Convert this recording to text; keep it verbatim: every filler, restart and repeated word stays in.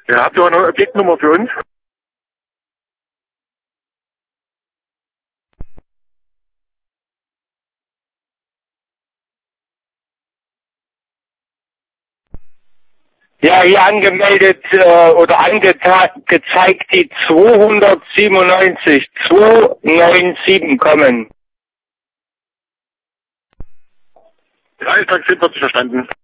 Ja, habt ihr auch eine Objektnummer für uns? Ja, hier angemeldet äh, oder angezeigt die zweihundertsiebenundneunzig, zweihundertneunundneunzig kommen. Ja, ich sag vierzig verstanden.